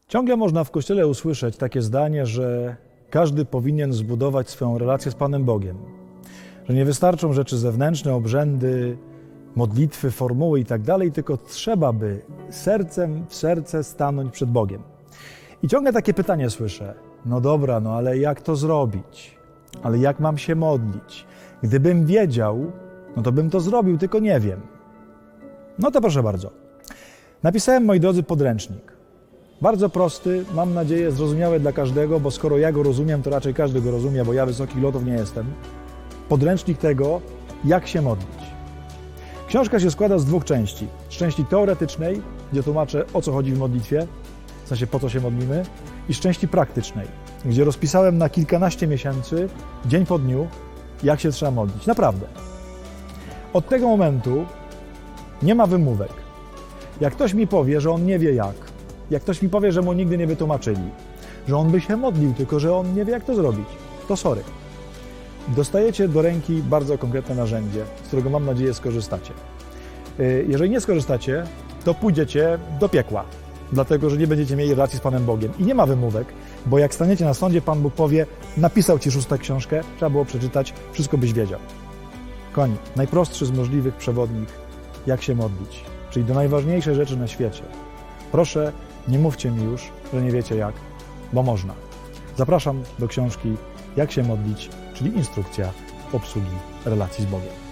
Ciągle można w Kościele usłyszeć takie zdanie, że każdy powinien zbudować swoją relację z Panem Bogiem. Że nie wystarczą rzeczy zewnętrzne, obrzędy, modlitwy, formuły itd., tylko trzeba by sercem w serce stanąć przed Bogiem. I ciągle takie pytanie słyszę. No dobra, no ale jak to zrobić? Ale jak mam się modlić? Gdybym wiedział, no to bym to zrobił, tylko nie wiem. No to proszę bardzo. Napisałem, moi drodzy, podręcznik. Bardzo prosty, mam nadzieję zrozumiały dla każdego, bo skoro ja go rozumiem, to raczej każdy go rozumie, bo ja wysokich lotów nie jestem. Podręcznik tego, jak się modlić. Książka się składa z dwóch części. Z części teoretycznej, gdzie tłumaczę, o co chodzi w modlitwie, w sensie po co się modlimy, i z części praktycznej, gdzie rozpisałem na kilkanaście miesięcy, dzień po dniu, jak się trzeba modlić. Naprawdę. Od tego momentu nie ma wymówek. Jak ktoś mi powie, że on nie wie jak ktoś mi powie, że mu nigdy nie wytłumaczyli, że on by się modlił, tylko że on nie wie, jak to zrobić, to sorry. Dostajecie do ręki bardzo konkretne narzędzie, z którego mam nadzieję skorzystacie. Jeżeli nie skorzystacie, to pójdziecie do piekła, dlatego że nie będziecie mieli relacji z Panem Bogiem. I nie ma wymówek, bo jak staniecie na sądzie, Pan Bóg powie, napisał Ci 6. książkę, trzeba było przeczytać, wszystko byś wiedział. Koniec. Najprostszy z możliwych przewodnik, jak się modlić, czyli do najważniejszej rzeczy na świecie. Proszę, nie mówcie mi już, że nie wiecie jak, bo można. Zapraszam do książki Jak się modlić, czyli instrukcja obsługi relacji z Bogiem.